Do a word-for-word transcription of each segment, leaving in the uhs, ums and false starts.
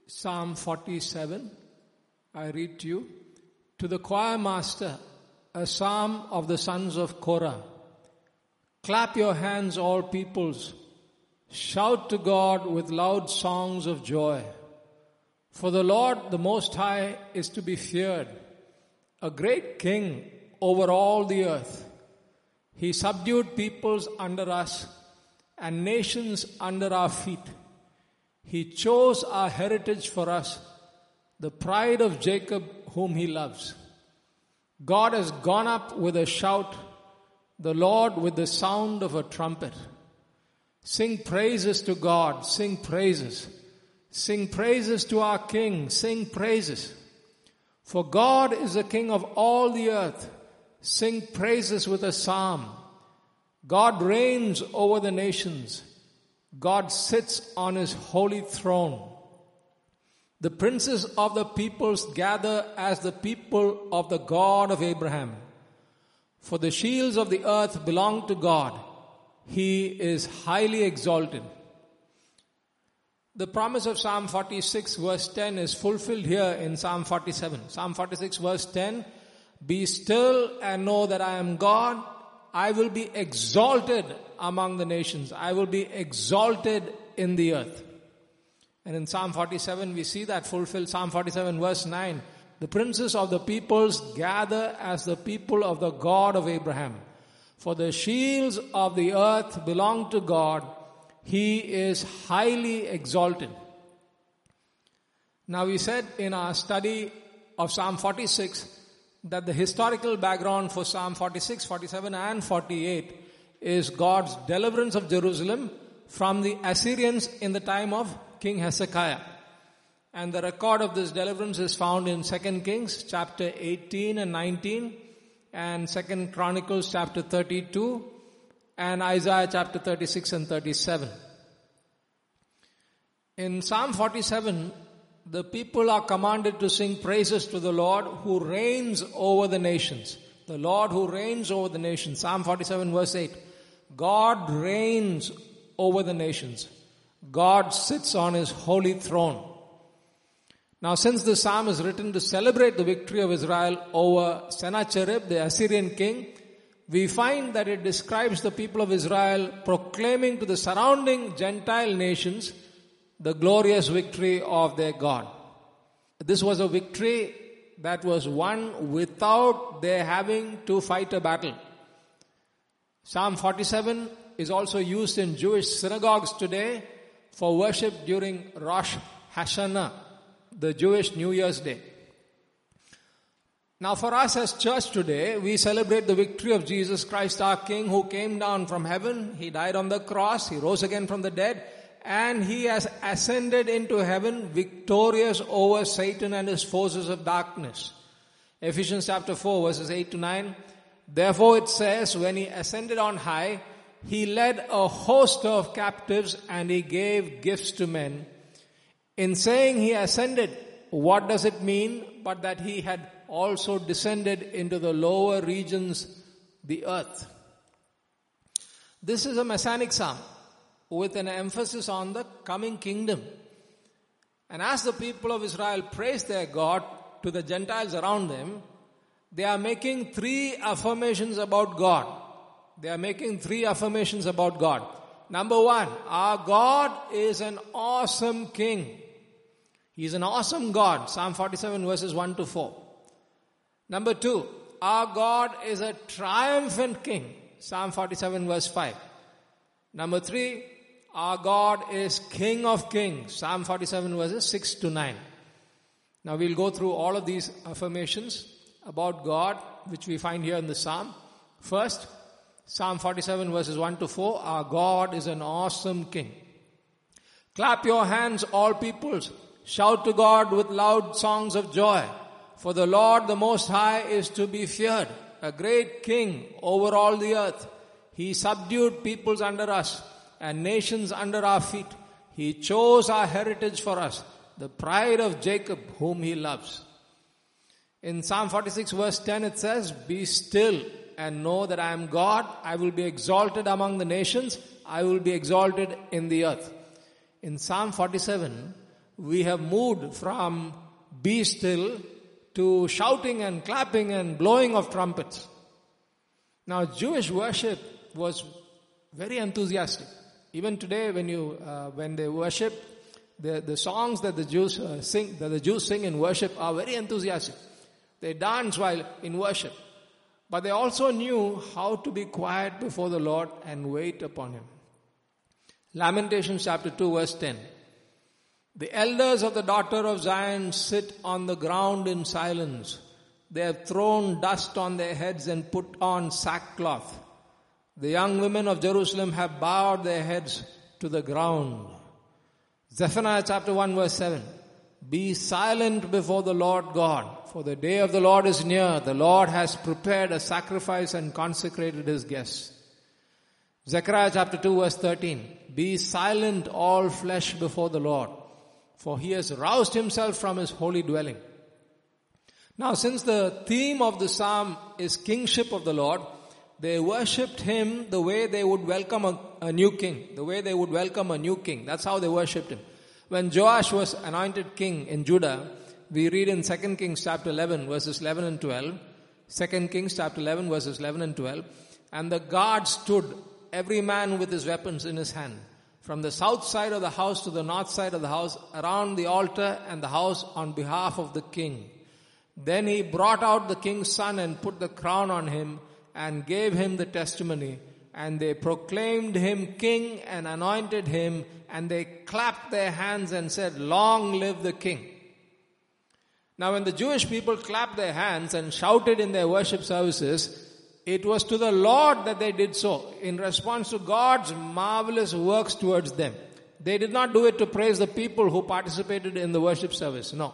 Psalm forty-seven. I read to you. To the choir master, a psalm of the sons of Korah. Clap your hands, all peoples. Shout to God with loud songs of joy. For the Lord, the Most High, is to be feared, a great king over all the earth. He subdued peoples under us and nations under our feet. He chose our heritage for us, the pride of Jacob whom he loves. God has gone up with a shout, the Lord with the sound of a trumpet. Sing praises to God, sing praises. Sing praises to our King, sing praises. For God is the King of all the earth. Sing praises with a psalm. God reigns over the nations. God sits on his holy throne. The princes of the peoples gather as the people of the God of Abraham. For the shields of the earth belong to God. He is highly exalted. The promise of Psalm forty-six verse ten is fulfilled here in Psalm forty-seven. Psalm forty-six verse ten, be still and know that I am God. I will be exalted among the nations. I will be exalted in the earth. And in Psalm forty-seven we see that fulfilled. Psalm forty-seven verse nine, the princes of the peoples gather as the people of the God of Abraham. For the shields of the earth belong to God. He is highly exalted. Now we said in our study of Psalm forty-six that the historical background for Psalm forty-six, forty-seven and forty-eight is God's deliverance of Jerusalem from the Assyrians in the time of King Hezekiah. And the record of this deliverance is found in Second Kings chapter eighteen and nineteen and Second Chronicles chapter thirty-two and Isaiah chapter thirty-six and thirty-seven. In Psalm forty-seven, the people are commanded to sing praises to the Lord who reigns over the nations. The Lord who reigns over the nations. Psalm forty-seven verse eight. God reigns over the nations. God sits on his holy throne. Now, since the psalm is written to celebrate the victory of Israel over Sennacherib, the Assyrian king, we find that it describes the people of Israel proclaiming to the surrounding Gentile nations the glorious victory of their God. This was a victory that was won without their having to fight a battle. Psalm forty-seven is also used in Jewish synagogues today for worship during Rosh Hashanah, the Jewish New Year's Day. Now for us as church today, we celebrate the victory of Jesus Christ our King, who came down from heaven. He died on the cross, he rose again from the dead, and he has ascended into heaven victorious over Satan and his forces of darkness. Ephesians chapter four verses eight to nine. Therefore it says, when he ascended on high, he led a host of captives and he gave gifts to men. In saying he ascended, what does it mean but that he had also descended into the lower regions, the earth? This is a messianic psalm with an emphasis on the coming kingdom. And as the people of Israel praise their God to the Gentiles around them, they are making three affirmations about God. They are making three affirmations about God. Number one, our God is an awesome king. He is an awesome God. Psalm forty-seven verses one to four. Number two, our God is a triumphant king. Psalm forty-seven verse five. Number three, our God is King of kings. Psalm forty-seven verses six to nine. Now we'll go through all of these affirmations about God, which we find here in the Psalm. First, Psalm forty-seven verses one to four, our God is an awesome king. Clap your hands, all peoples. Shout to God with loud songs of joy. For the Lord, the Most High, is to be feared, a great king over all the earth. He subdued peoples under us and nations under our feet. He chose our heritage for us, the pride of Jacob whom he loves. In Psalm forty-six verse ten it says, be still and know that I am God. I will be exalted among the nations. I will be exalted in the earth. In Psalm forty-seven, we have moved from be still to shouting and clapping and blowing of trumpets. Now, Jewish worship was very enthusiastic. Even today, when you uh, when they worship, the the songs that the Jews uh, sing, that the Jews sing in worship, are very enthusiastic. They dance while in worship, but they also knew how to be quiet before the Lord and wait upon Him. Lamentations chapter two, verse ten. The elders of the daughter of Zion sit on the ground in silence. They have thrown dust on their heads and put on sackcloth. The young women of Jerusalem have bowed their heads to the ground. Zephaniah chapter one, verse seven. Be silent before the Lord God, for the day of the Lord is near. The Lord has prepared a sacrifice and consecrated His guests. Zechariah chapter two, verse thirteen. Be silent, all flesh, before the Lord, for He has roused Himself from His holy dwelling. Now, since the theme of the psalm is kingship of the Lord, they worshipped Him the way they would welcome a, a new king, the way they would welcome a new king. That's how they worshipped Him. When Joash was anointed king in Judah, we read in Second Kings chapter eleven, verses eleven and twelve, Second Kings chapter eleven, verses eleven and twelve, and the guard stood, every man with his weapons in his hand, from the south side of the house to the north side of the house, around the altar and the house on behalf of the king. Then he brought out the king's son and put the crown on him and gave him the testimony. And they proclaimed him king and anointed him, and they clapped their hands and said, long live the king. Now when the Jewish people clapped their hands and shouted in their worship services, it was to the Lord that they did so, in response to God's marvelous works towards them. They did not do it to praise the people who participated in the worship service. No.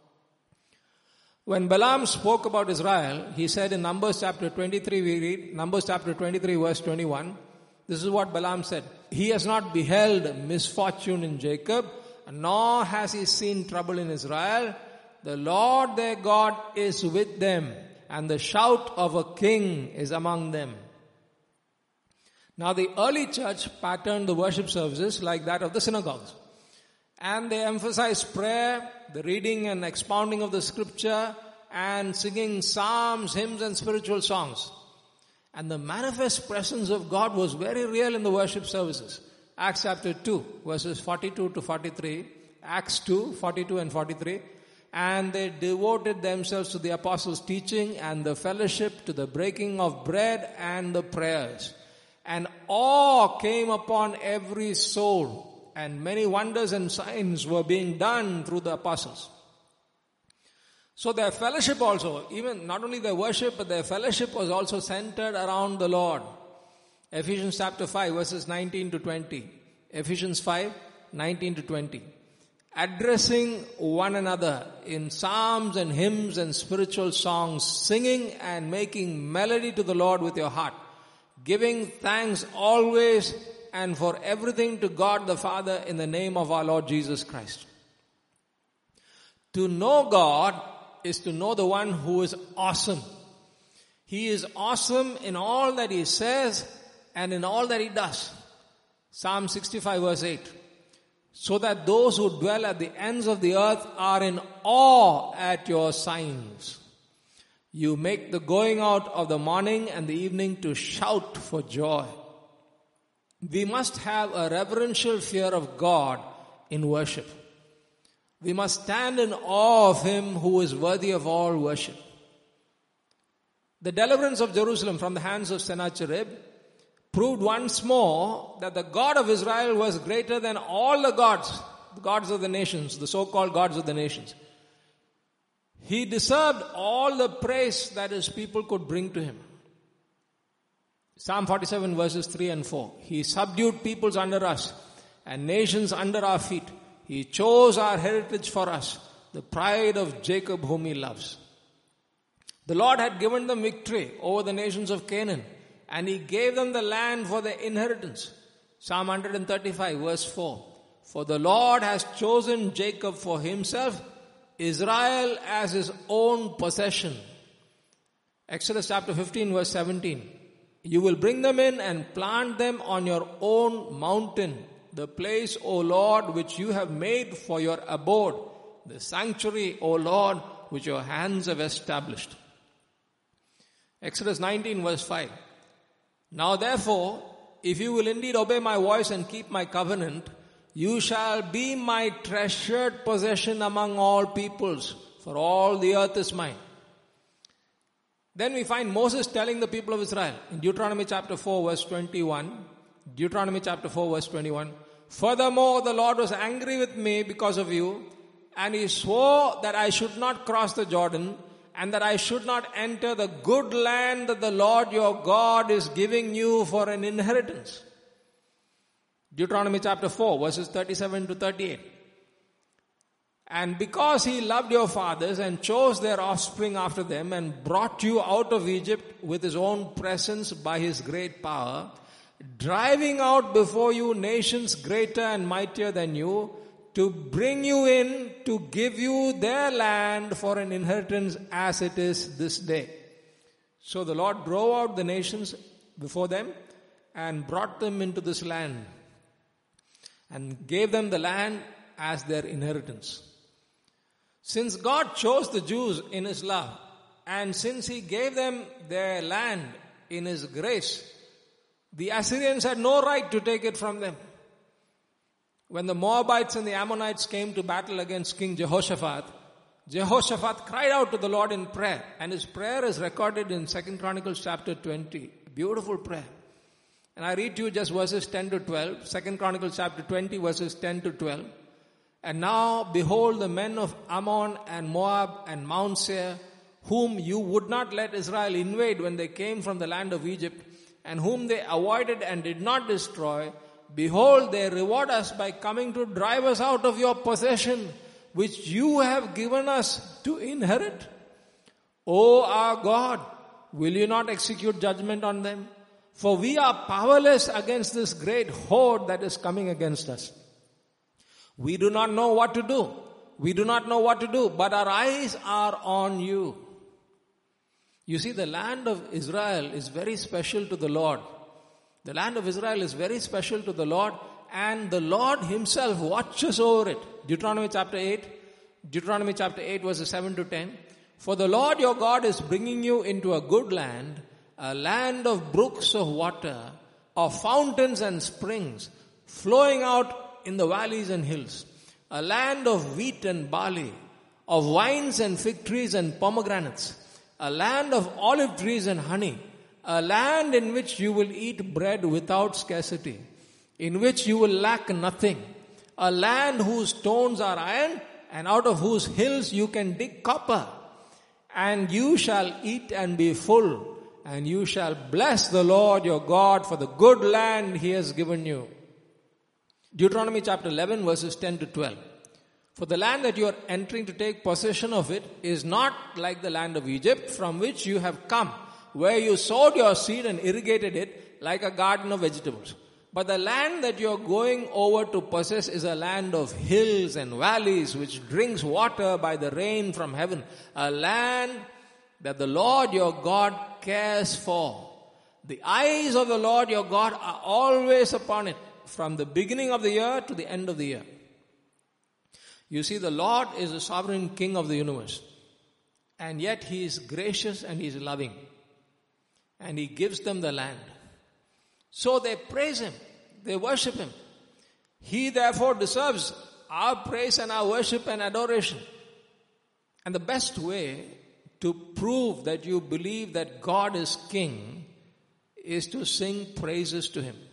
When Balaam spoke about Israel, he said in Numbers chapter twenty-three, we read, Numbers chapter twenty-three, verse twenty-one, this is what Balaam said. He has not beheld misfortune in Jacob, nor has he seen trouble in Israel. The Lord their God is with them, and the shout of a king is among them. Now the early church patterned the worship services like that of the synagogues. And they emphasized prayer, the reading and expounding of the scripture, and singing psalms, hymns, and spiritual songs. And the manifest presence of God was very real in the worship services. Acts chapter two, verses forty-two to forty-three. Acts two, forty-two and forty-three. And they devoted themselves to the apostles' teaching and the fellowship, to the breaking of bread and the prayers. And awe came upon every soul. And many wonders and signs were being done through the apostles. So their fellowship also, even not only their worship, but their fellowship was also centered around the Lord. Ephesians chapter five, verses nineteen to twenty. Ephesians five, nineteen to twenty. Addressing one another in psalms and hymns and spiritual songs, singing and making melody to the Lord with your heart, giving thanks always and for everything to God the Father in the name of our Lord Jesus Christ. To know God is to know the one who is awesome. He is awesome in all that He says and in all that He does. Psalm sixty-five, verse eight. So that those who dwell at the ends of the earth are in awe at your signs. You make the going out of the morning and the evening to shout for joy. We must have a reverential fear of God in worship. We must stand in awe of Him who is worthy of all worship. The deliverance of Jerusalem from the hands of Sennacherib proved once more that the God of Israel was greater than all the gods, the gods of the nations, the so-called gods of the nations. He deserved all the praise that His people could bring to Him. Psalm forty-seven, verses three and four. He subdued peoples under us and nations under our feet. He chose our heritage for us, the pride of Jacob whom He loves. The Lord had given them victory over the nations of Canaan, and He gave them the land for their inheritance. Psalm one thirty-five, verse four. For the Lord has chosen Jacob for Himself, Israel as His own possession. Exodus chapter fifteen, verse seventeen. You will bring them in and plant them on your own mountain. the place, O Lord, which you have made for your abode, the sanctuary, O Lord, which your hands have established. Exodus nineteen verse five. Now therefore, if you will indeed obey my voice and keep my covenant, you shall be my treasured possession among all peoples, for all the earth is mine. Then we find Moses telling the people of Israel in Deuteronomy chapter four verse twenty-one, Deuteronomy chapter four verse twenty-one, furthermore the Lord was angry with me because of you, and he swore that I should not cross the Jordan, and that I should not enter the good land that the Lord your God is giving you for an inheritance. Deuteronomy chapter four verses thirty-seven to thirty-eight. And because he loved your fathers and chose their offspring after them and brought you out of Egypt with his own presence by his great power, driving out before you nations greater and mightier than you, to bring you in to give you their land for an inheritance as it is this day. So the Lord drove out the nations before them and brought them into this land and gave them the land as their inheritance. Since God chose the Jews in his love, and since he gave them their land in his grace, the Assyrians had no right to take it from them. When the Moabites and the Ammonites came to battle against King Jehoshaphat, Jehoshaphat cried out to the Lord in prayer, and his prayer is recorded in Second Chronicles chapter twenty. Beautiful prayer. And I read to you just verses ten to twelve, Second Chronicles chapter twenty verses ten to twelve. And now, behold, the men of Ammon and Moab and Mount Seir, whom you would not let Israel invade when they came from the land of Egypt, and whom they avoided and did not destroy, behold, they reward us by coming to drive us out of your possession, which you have given us to inherit. O our God, will you not execute judgment on them? For we are powerless against this great horde that is coming against us. We do not know what to do. We do not know what to do, but our eyes are on you. You see, the land of Israel is very special to the Lord. The land of Israel is very special to the Lord, and the Lord himself watches over it. Deuteronomy chapter eight, Deuteronomy chapter eight verses seven to ten. For the Lord your God is bringing you into a good land, a land of brooks of water, of fountains and springs, flowing out in the valleys and hills, a land of wheat and barley, of wines and fig trees and pomegranates, a land of olive trees and honey, a land in which you will eat bread without scarcity, in which you will lack nothing, a land whose stones are iron, and out of whose hills you can dig copper, and you shall eat and be full, and you shall bless the Lord your God for the good land he has given you. Deuteronomy chapter eleven verses ten to twelve. For the land that you are entering to take possession of it is not like the land of Egypt from which you have come, where you sowed your seed and irrigated it like a garden of vegetables. But the land that you are going over to possess is a land of hills and valleys which drinks water by the rain from heaven. A land that the Lord your God cares for. The eyes of the Lord your God are always upon it, from the beginning of the year to the end of the year. You see, the Lord is the sovereign king of the universe. And yet he is gracious and he is loving. And he gives them the land. So they praise him. They worship him. He therefore deserves our praise and our worship and adoration. And the best way to prove that you believe that God is king is to sing praises to him.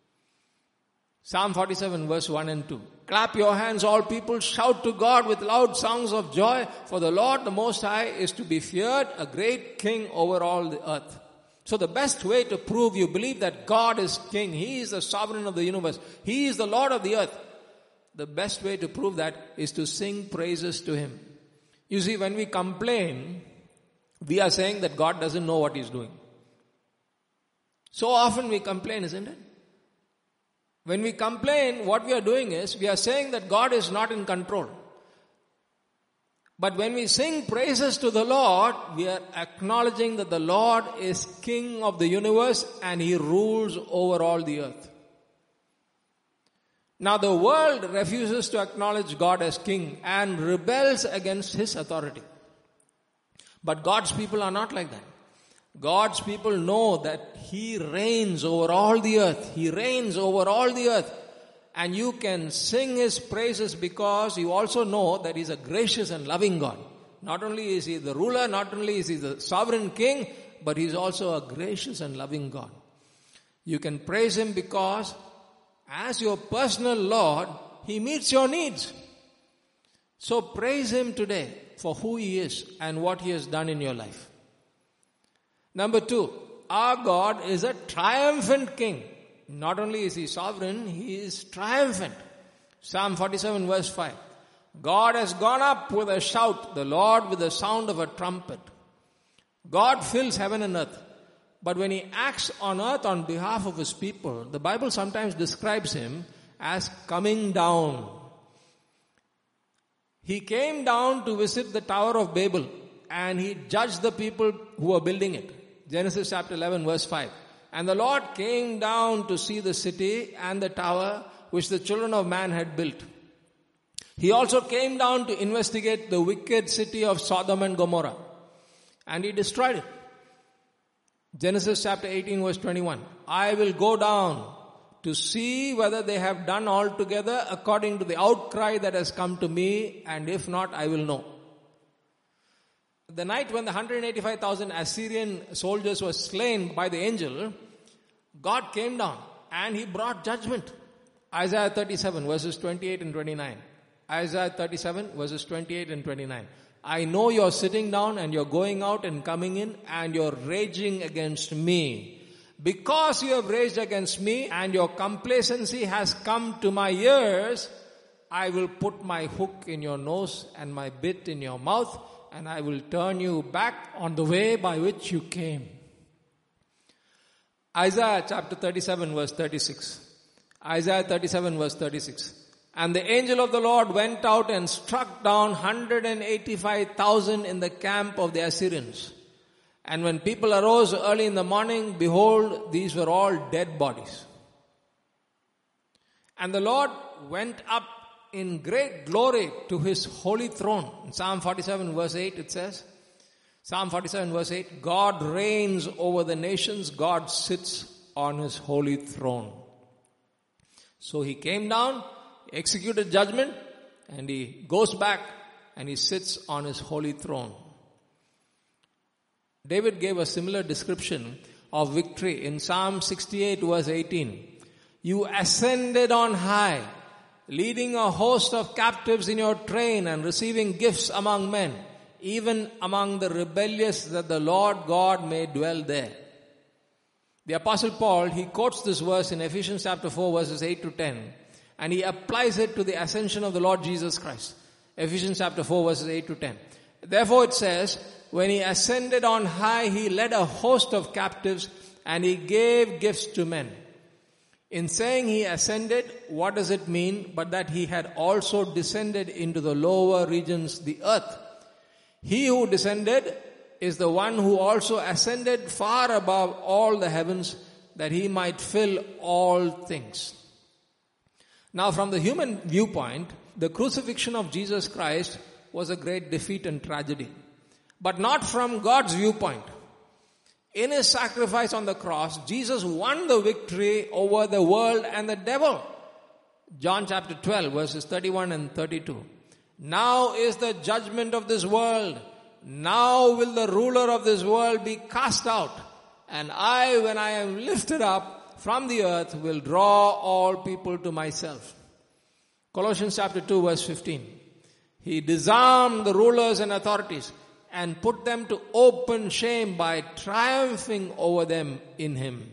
Psalm forty-seven verse one and two. Clap your hands, all people, shout to God with loud songs of joy, for the Lord the Most High is to be feared, a great king over all the earth. So the best way to prove you believe that God is king, he is the sovereign of the universe, he is the Lord of the earth, the best way to prove that is to sing praises to him. You see, when we complain, we are saying that God doesn't know what he's doing. So often we complain, isn't it? When we complain, what we are doing is, we are saying that God is not in control. But when we sing praises to the Lord, we are acknowledging that the Lord is king of the universe and he rules over all the earth. Now the world refuses to acknowledge God as king and rebels against his authority. But God's people are not like that. God's people know that he reigns over all the earth. He reigns over all the earth. And you can sing his praises because you also know that he's a gracious and loving God. Not only is he the ruler, not only is he the sovereign king, but he's also a gracious and loving God. You can praise him because as your personal Lord, he meets your needs. So praise him today for who he is and what he has done in your life. Number two, our God is a triumphant king. Not only is he sovereign, he is triumphant. Psalm forty-seven verse five. God has gone up with a shout, the Lord with the sound of a trumpet. God fills heaven and earth. But when he acts on earth on behalf of his people, the Bible sometimes describes him as coming down. He came down to visit the Tower of Babel and he judged the people who were building it. Genesis chapter eleven verse five. And the Lord came down to see the city and the tower which the children of man had built. He also came down to investigate the wicked city of Sodom and Gomorrah. And he destroyed it. Genesis chapter eighteen verse twenty-one. I will go down to see whether they have done altogether according to the outcry that has come to me, and if not, I will know. The night when the one hundred eighty-five thousand Assyrian soldiers were slain by the angel, God came down and he brought judgment. Isaiah thirty-seven verses twenty-eight and twenty-nine. Isaiah thirty-seven verses twenty-eight and twenty-nine. I know you're sitting down and you're going out and coming in and you're raging against me. Because you have raged against me and your complacency has come to my ears, I will put my hook in your nose and my bit in your mouth, and I will turn you back on the way by which you came. Isaiah chapter thirty-seven verse thirty-six. Isaiah thirty-seven verse thirty-six. And the angel of the Lord went out and struck down one hundred eighty-five thousand in the camp of the Assyrians. And when people arose early in the morning, behold, these were all dead bodies. And the Lord went up in great glory to his holy throne. In Psalm forty-seven verse eight it says, Psalm forty-seven verse eight, God reigns over the nations, God sits on his holy throne. So he came down, executed judgment, and he goes back and he sits on his holy throne. David gave a similar description of victory in Psalm sixty-eight verse eighteen. You ascended on high, leading a host of captives in your train and receiving gifts among men, even among the rebellious, that the Lord God may dwell there. The Apostle Paul, he quotes this verse in Ephesians chapter four verses eight to ten. And he applies it to the ascension of the Lord Jesus Christ. Ephesians chapter four verses eight to ten. Therefore it says, when he ascended on high, he led a host of captives and he gave gifts to men. In saying he ascended, what does it mean? But that he had also descended into the lower regions, the earth. He who descended is the one who also ascended far above all the heavens, that he might fill all things. Now, from the human viewpoint, the crucifixion of Jesus Christ was a great defeat and tragedy. But not from God's viewpoint. In his sacrifice on the cross, Jesus won the victory over the world and the devil. John chapter twelve verses thirty-one and thirty-two. Now is the judgment of this world. Now will the ruler of this world be cast out. And I, when I am lifted up from the earth, will draw all people to myself. Colossians chapter two verse fifteen. He disarmed the rulers and authorities and put them to open shame by triumphing over them in him.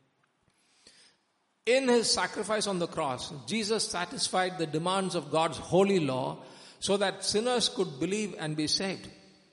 In his sacrifice on the cross, Jesus satisfied the demands of God's holy law so that sinners could believe and be saved.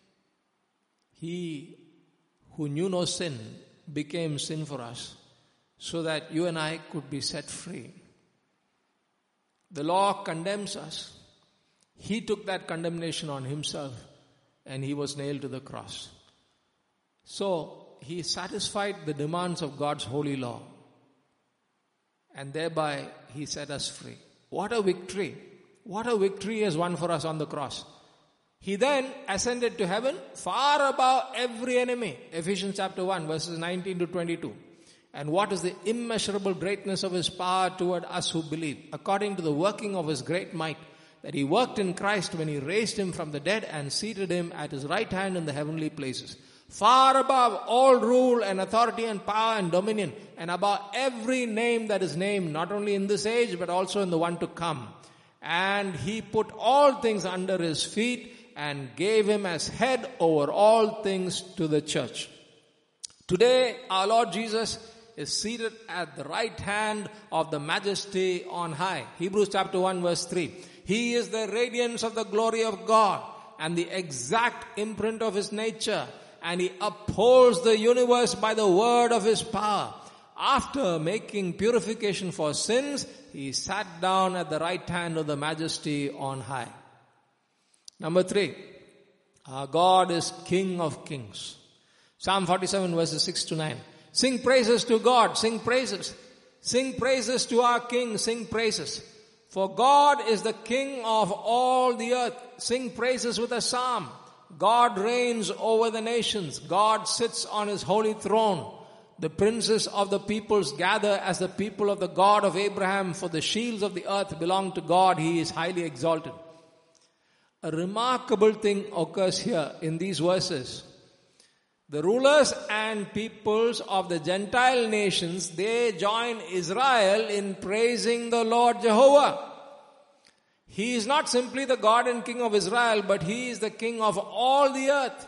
He who knew no sin became sin for us, so that you and I could be set free. The law condemns us. He took that condemnation on himself and he was nailed to the cross. So he satisfied the demands of God's holy law, and thereby he set us free. What a victory. What a victory he has won for us on the cross. He then ascended to heaven far above every enemy. Ephesians chapter one verses nineteen to twenty-two. And what is the immeasurable greatness of his power toward us who believe, according to the working of his great might, that he worked in Christ when he raised him from the dead and seated him at his right hand in the heavenly places, far above all rule and authority and power and dominion, and above every name that is named, not only in this age, but also in the one to come. And he put all things under his feet and gave him as head over all things to the church. Today, our Lord Jesus is seated at the right hand of the majesty on high. Hebrews chapter one verse three. He is the radiance of the glory of God and the exact imprint of his nature, and he upholds the universe by the word of his power. After making purification for sins, he sat down at the right hand of the majesty on high. Number three, our God is King of kings. Psalm forty-seven verses six to nine. Sing praises to God, sing praises. Sing praises to our King, sing praises. For God is the King of all the earth. Sing praises with a psalm. God reigns over the nations. God sits on his holy throne. The princes of the peoples gather as the people of the God of Abraham, for the shields of the earth belong to God. He is highly exalted. A remarkable thing occurs here in these verses. The rulers and peoples of the Gentile nations, they join Israel in praising the Lord Jehovah. He is not simply the God and King of Israel, but he is the King of all the earth.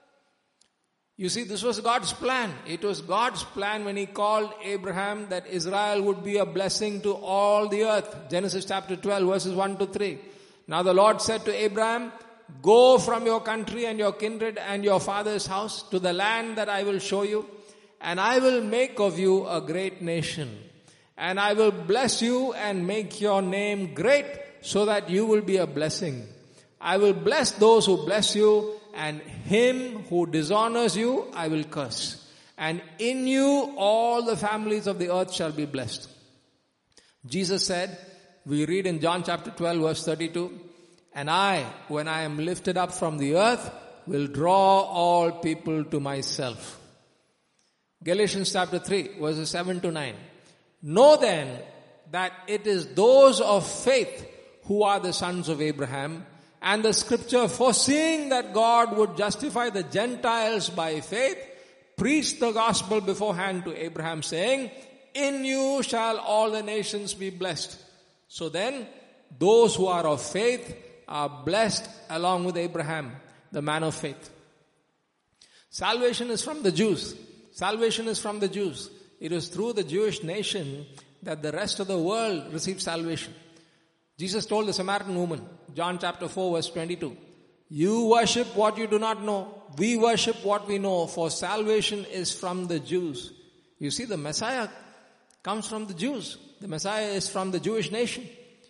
You see, this was God's plan. It was God's plan when he called Abraham that Israel would be a blessing to all the earth. Genesis chapter twelve verses one to three. Now the Lord said to Abraham, go from your country and your kindred and your father's house to the land that I will show you, and I will make of you a great nation. And I will bless you and make your name great, so that you will be a blessing. I will bless those who bless you, and him who dishonors you I will curse. And in you all the families of the earth shall be blessed. Jesus said, we read in John chapter twelve verse thirty-two, and I, when I am lifted up from the earth, will draw all people to myself. Galatians chapter three verses seven to nine. Know then that it is those of faith who are the sons of Abraham, and the scripture, foreseeing that God would justify the Gentiles by faith, preached the gospel beforehand to Abraham, saying, in you shall all the nations be blessed. So then, those who are of faith are blessed along with Abraham, the man of faith. Salvation is from the Jews. Salvation is from the Jews. It is through the Jewish nation that the rest of the world received salvation. Jesus told the Samaritan woman, John chapter four verse twenty-two, you worship what you do not know. We worship what we know, for salvation is from the Jews. You see, the Messiah comes from the Jews. The Messiah is from the Jewish nation.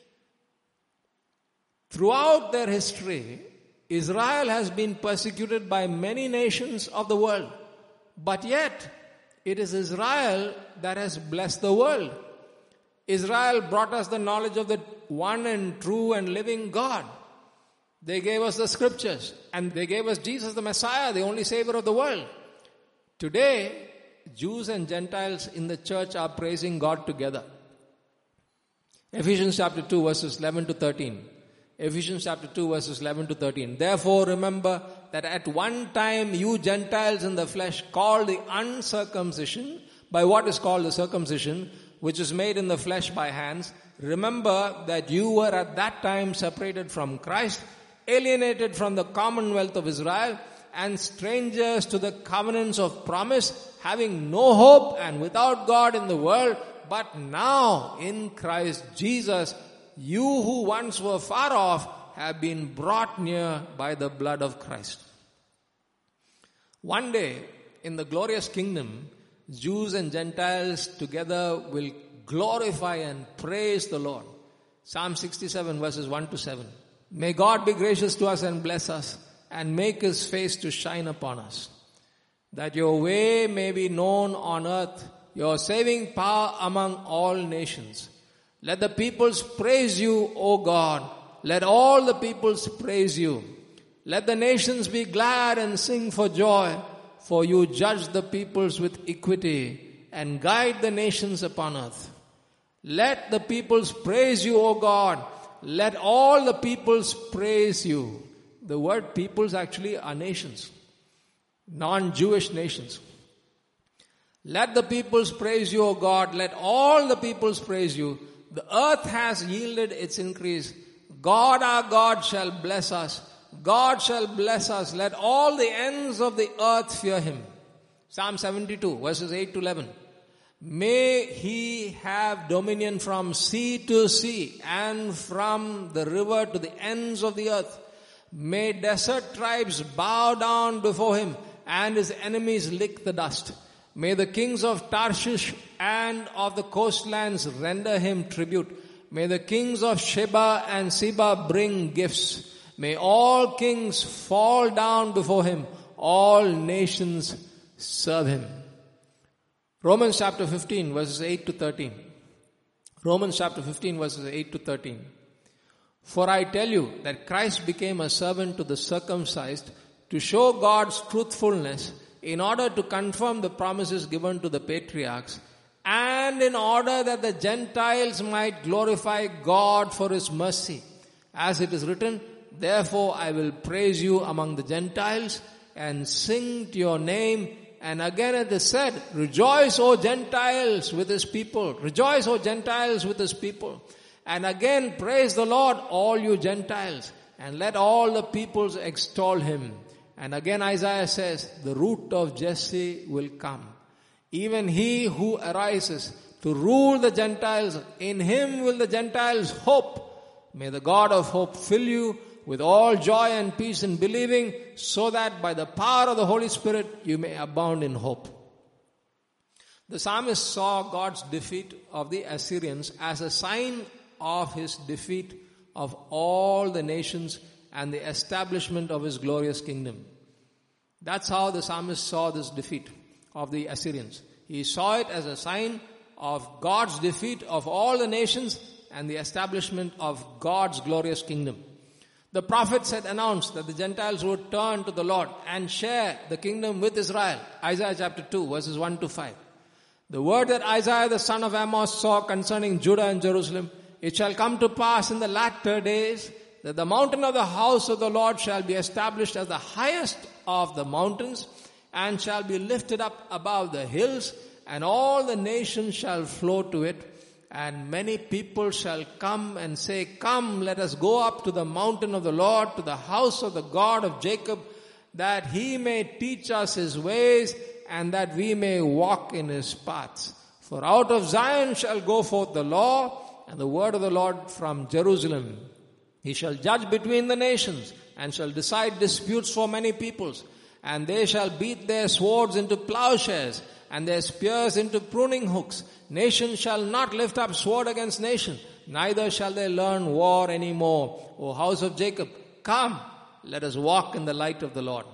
Throughout their history, Israel has been persecuted by many nations of the world. But yet, it is Israel that has blessed the world. Israel brought us the knowledge of the one and true and living God. They gave us the scriptures, and they gave us Jesus the Messiah, the only Savior of the world. Today, Jews and Gentiles in the church are praising God together. Ephesians chapter two verses eleven to thirteen. Ephesians chapter two verses eleven to thirteen. Therefore remember that at one time you Gentiles in the flesh, called the uncircumcision by what is called the circumcision, which is made in the flesh by hands, remember that you were at that time separated from Christ, alienated from the commonwealth of Israel, and strangers to the covenants of promise, having no hope and without God in the world. But now in Christ Jesus, you who once were far off have been brought near by the blood of Christ. One day, in the glorious kingdom, Jews and Gentiles together will glorify and praise the Lord. Psalm sixty-seven verses one to seven. May God be gracious to us and bless us, and make his face to shine upon us, that your way may be known on earth, your saving power among all nations. Let the peoples praise you, O God. Let all the peoples praise you. Let the nations be glad and sing for joy, for you judge the peoples with equity and guide the nations upon earth. Let the peoples praise you, O God. Let all the peoples praise you. The word peoples actually are nations, non-Jewish nations. Let the peoples praise you, O God. Let all the peoples praise you. The earth has yielded its increase. God our God shall bless us. God shall bless us. Let all the ends of the earth fear him. Psalm seventy-two, verses eight to eleven. May he have dominion from sea to sea and from the river to the ends of the earth. May desert tribes bow down before him and his enemies lick the dust. May the kings of Tarshish and of the coastlands render him tribute. May the kings of Sheba and Seba bring gifts. May all kings fall down before him. All nations serve him. Romans chapter fifteen, verses eight to thirteen. Romans chapter fifteen, verses eight to thirteen. For I tell you that Christ became a servant to the circumcised to show God's truthfulness, in order to confirm the promises given to the patriarchs, and in order that the Gentiles might glorify God for his mercy. As it is written, therefore I will praise you among the Gentiles and sing to your name. And again it is said, rejoice, O Gentiles, with his people. Rejoice, O Gentiles, with his people. And again, praise the Lord, all you Gentiles, and let all the peoples extol him. And again Isaiah says, the root of Jesse will come. Even he who arises to rule the Gentiles, in him will the Gentiles hope. May the God of hope fill you with all joy and peace in believing, so that by the power of the Holy Spirit you may abound in hope. The psalmist saw God's defeat of the Assyrians as a sign of his defeat of all the nations and the establishment of his glorious kingdom. That's how the psalmist saw this defeat of the Assyrians. He saw it as a sign of God's defeat of all the nations and the establishment of God's glorious kingdom. The prophets had announced that the Gentiles would turn to the Lord and share the kingdom with Israel. Isaiah chapter two, verses one to five. The word that Isaiah the son of Amos saw concerning Judah and Jerusalem, it shall come to pass in the latter days that the mountain of the house of the Lord shall be established as the highest of the mountains, and shall be lifted up above the hills, and all the nations shall flow to it. And many people shall come and say, come, let us go up to the mountain of the Lord, to the house of the God of Jacob, that he may teach us his ways, and that we may walk in his paths. For out of Zion shall go forth the law, and the word of the Lord from Jerusalem. He shall judge between the nations, and shall decide disputes for many peoples. And they shall beat their swords into plowshares, and their spears into pruning hooks. Nation shall not lift up sword against nation, neither shall they learn war any more. O house of Jacob, come, let us walk in the light of the Lord.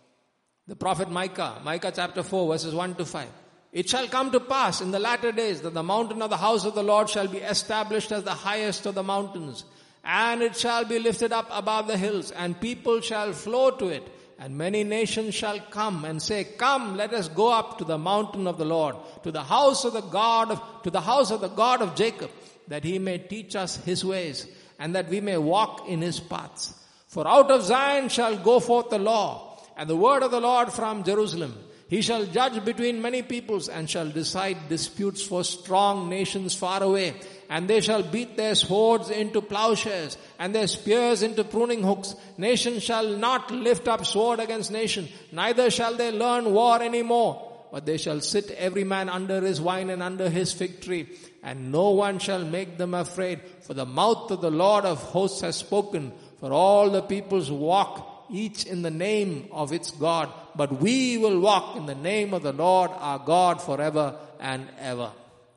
The prophet Micah, Micah chapter four, verses one to five. It shall come to pass in the latter days that the mountain of the house of the Lord shall be established as the highest of the mountains, and it shall be lifted up above the hills, and people shall flow to it. And many nations shall come and say, come, let us go up to the mountain of the Lord, to the house of the God of, to the house of the God of Jacob, that he may teach us his ways, and that we may walk in his paths. For out of Zion shall go forth the law, and the word of the Lord from Jerusalem. He shall judge between many peoples, and shall decide disputes for strong nations far away. And they shall beat their swords into plowshares, and their spears into pruning hooks. Nation shall not lift up sword against nation, neither shall they learn war any more. But they shall sit every man under his vine and under his fig tree, and no one shall make them afraid. For the mouth of the Lord of hosts has spoken. For all the peoples walk, each in the name of its God. But we will walk in the name of the Lord our God forever and ever.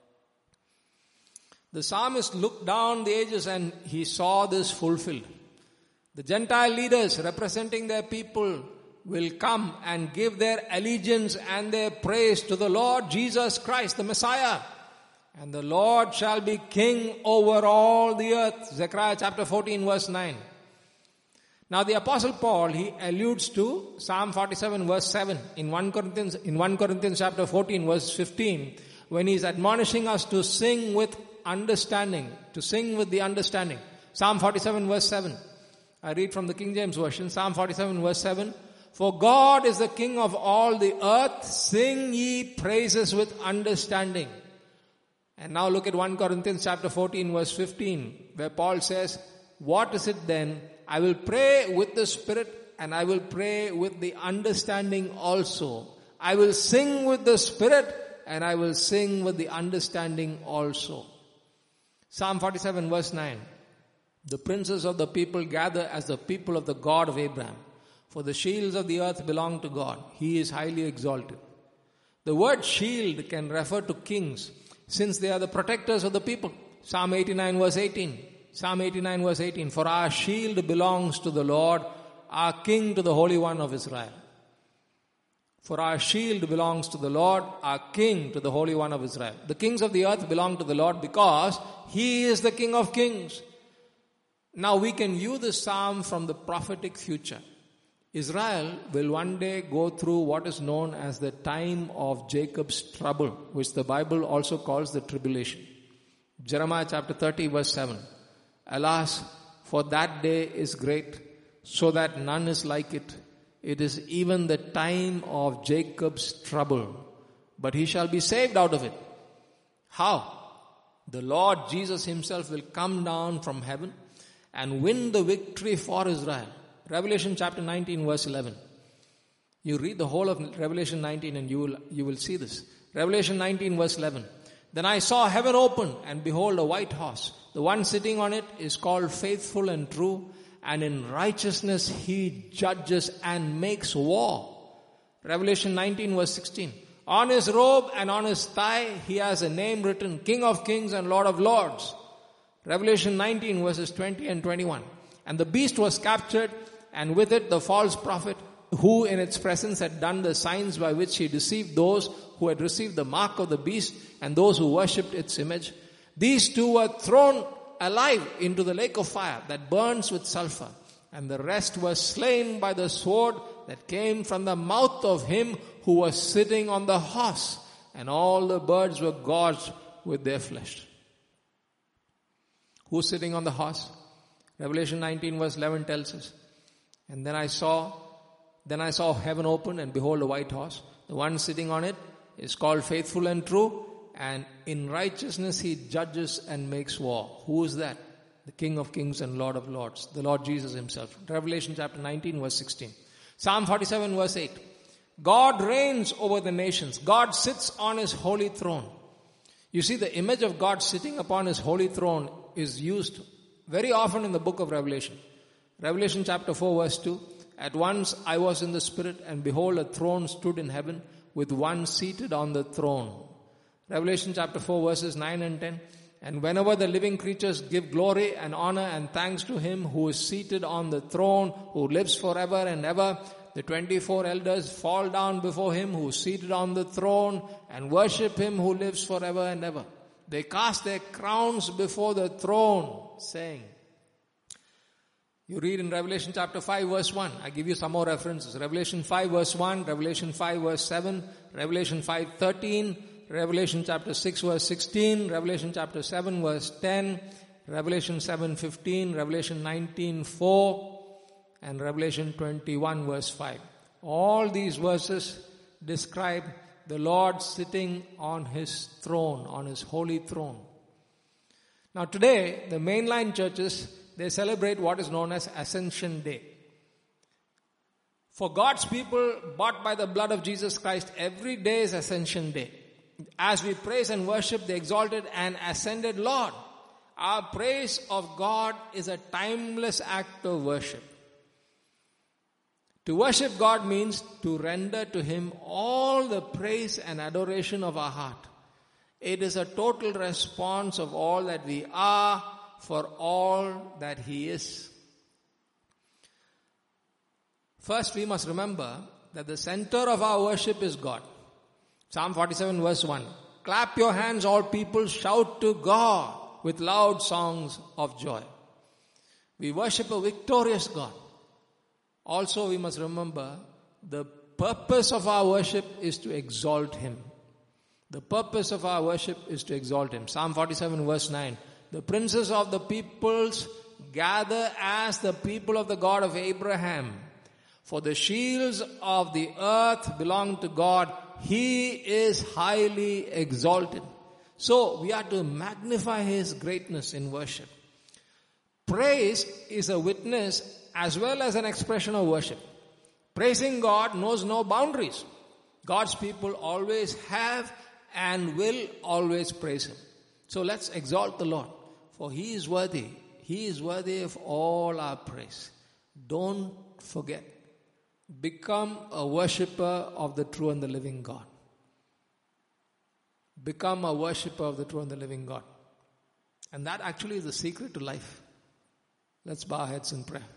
The psalmist looked down the ages and he saw this fulfilled. The Gentile leaders representing their people will come and give their allegiance and their praise to the Lord Jesus Christ, the Messiah. And the Lord shall be king over all the earth. Zechariah chapter fourteen verse nine. Now the Apostle Paul, he alludes to Psalm forty-seven verse seven in First Corinthians, in First Corinthians chapter fourteen verse fifteen, when he's admonishing us to sing with understanding, to sing with the understanding. Psalm forty-seven verse seven. I read from the King James Version, Psalm forty-seven verse seven. For God is the King of all the earth, sing ye praises with understanding. And now look at First Corinthians chapter fourteen verse fifteen, where Paul says, what is it then? I will pray with the Spirit and I will pray with the understanding also. I will sing with the Spirit and I will sing with the understanding also. Psalm forty-seven verse nine. The princes of the people gather as the people of the God of Abraham. For the shields of the earth belong to God. He is highly exalted. The word shield can refer to kings, since they are the protectors of the people. Psalm eighty-nine verse eighteen. Psalm eighty-nine verse eighteen. For our shield belongs to the Lord, our King to the Holy One of Israel. For our shield belongs to the Lord, our King to the Holy One of Israel. The kings of the earth belong to the Lord because He is the King of kings. Now we can view this psalm from the prophetic future. Israel will one day go through what is known as the time of Jacob's trouble, which the Bible also calls the tribulation. Jeremiah chapter thirty verse seven. Alas, for that day is great, so that none is like it. It is even the time of Jacob's trouble, but he shall be saved out of it. How? The Lord Jesus Himself will come down from heaven and win the victory for Israel. Revelation chapter nineteen verse eleven. You read the whole of Revelation nineteen and you will, you will see this. Revelation nineteen verse eleven. Then I saw heaven open, and behold a white horse. The one sitting on it is called Faithful and True, and in righteousness he judges and makes war. Revelation nineteen verse sixteen. On his robe and on his thigh he has a name written, King of Kings and Lord of Lords. Revelation nineteen verses twenty and twenty-one. And the beast was captured, and with it the false prophet, who in its presence had done the signs by which he deceived those who had received the mark of the beast and those who worshipped its image. These two were thrown alive into the lake of fire that burns with sulfur, and the rest were slain by the sword that came from the mouth of him who was sitting on the horse, and all the birds were gorged with their flesh. Who's sitting on the horse? Revelation nineteen verse eleven tells us. And then I saw, then I saw heaven open, and behold a white horse. The one sitting on it is called Faithful and True, and in righteousness he judges and makes war. Who is that? The King of Kings and Lord of Lords, the Lord Jesus Himself. Revelation chapter nineteen verse sixteen. Psalm forty-seven verse eight. God reigns over the nations. God sits on His holy throne. You see, the image of God sitting upon His holy throne is used very often in the book of Revelation. Revelation chapter four verse two. At once I was in the Spirit, and behold a throne stood in heaven with one seated on the throne. Revelation chapter four verses nine and ten. And whenever the living creatures give glory and honor and thanks to Him who is seated on the throne, who lives forever and ever, the twenty-four elders fall down before Him who is seated on the throne and worship Him who lives forever and ever. They cast their crowns before the throne, saying, you read in Revelation chapter five verse one. I give you some more references. Revelation five verse one, Revelation five verse seven, Revelation five thirteen, Revelation chapter six verse sixteen, Revelation chapter seven verse ten, Revelation seven fifteen, Revelation nineteen four, and Revelation twenty-one verse five. All these verses describe the Lord sitting on His throne, on His holy throne. Now today, the mainline churches, they celebrate what is known as Ascension Day. For God's people bought by the blood of Jesus Christ, every day is Ascension Day. As we praise and worship the exalted and ascended Lord, our praise of God is a timeless act of worship. To worship God means to render to Him all the praise and adoration of our heart. It is a total response of all that we are for all that He is. First, we must remember that the center of our worship is God. Psalm forty-seven verse one. Clap your hands, all people, shout to God with loud songs of joy. We worship a victorious God. Also, we must remember the purpose of our worship is to exalt Him. The purpose of our worship is to exalt Him. Psalm forty-seven verse nine. The princes of the peoples gather as the people of the God of Abraham. For the shields of the earth belong to God. He is highly exalted. So we are to magnify His greatness in worship. Praise is a witness as well as an expression of worship. Praising God knows no boundaries. God's people always have and will always praise Him. So let's exalt the Lord, for He is worthy. He is worthy of all our praise. Don't forget. Become a worshipper of the true and the living God. Become a worshipper of the true and the living God. And that actually is the secret to life. Let's bow our heads in prayer.